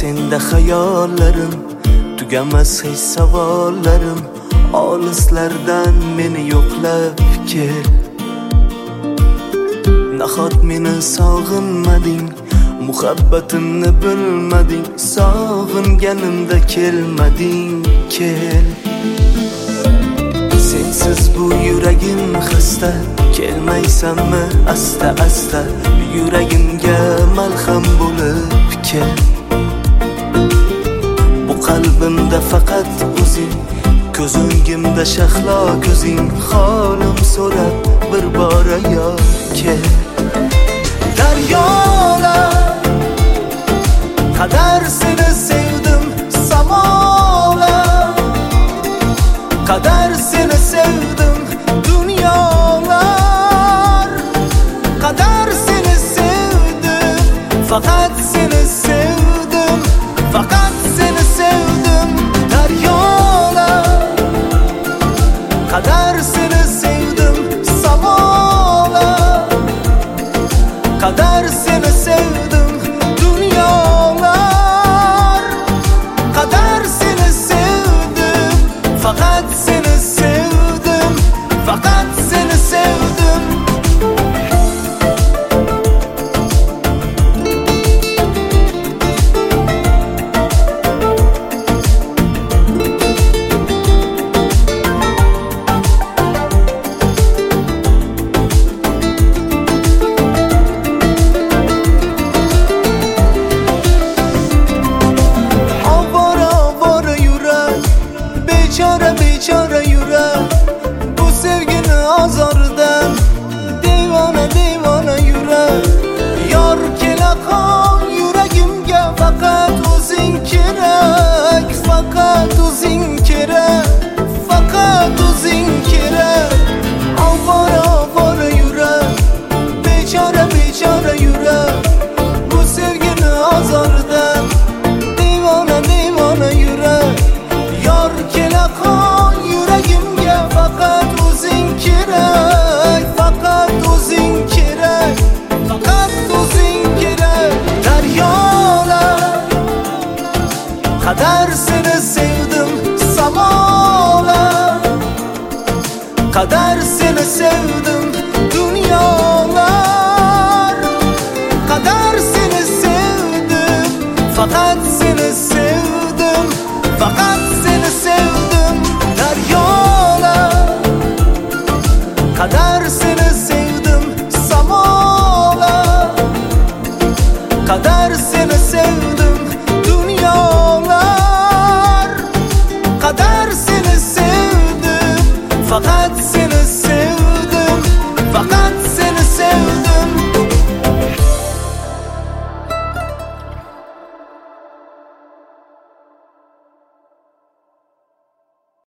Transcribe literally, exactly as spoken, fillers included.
senda hayollarim, tugamas hech savollarim. Olislardan meni yo'qlab kel. Nahot meni sog'inmading, muhabbatimni bilmading, sog'inganimda kelmading, kel. Sensiz bu yuragim xasta, kelmaysanmi asta asta, yuragimga malham bo'lib kel. Bu qalbimda faqat o'zing, ko'z o'ngimda shahlo ko'zing, holim so'rab bir bora yor kel. Daryolar qadar seni sevdim, samolar qadar seni sevdim, dunyolar qadar seni sevdim, faqat seni sevdim, faqat seni sevdim. Daryolar qadar seni sevdim, samolar qadar seni sevdim, dunyolar qadar seni sevdim, faqat seni sevdim, faqat seni sevdim. Bechora bechora yurak, bu sevgini azordan devona devona yurak. Yor kela qol yuragimga, faqat o'zing kerak, faqat o'zing kerak, faqat o'zing kerak. Avvora avvora yurak, bechora bechora yurak, bu sevgini azordan devona devona yurak. Yor kela qol yuragimga, faqat o'zing kerak, faqat o'zing kerak, faqat o'zing kerak. Daryolar qadar seni sevdim, samolar qadar seni sevdim, dunyolar qadar seni sevdim, faqat seni sevdim, faqat seni sevdim. Daryolar qadar seni sevdim, samolar qadar seni sevdim,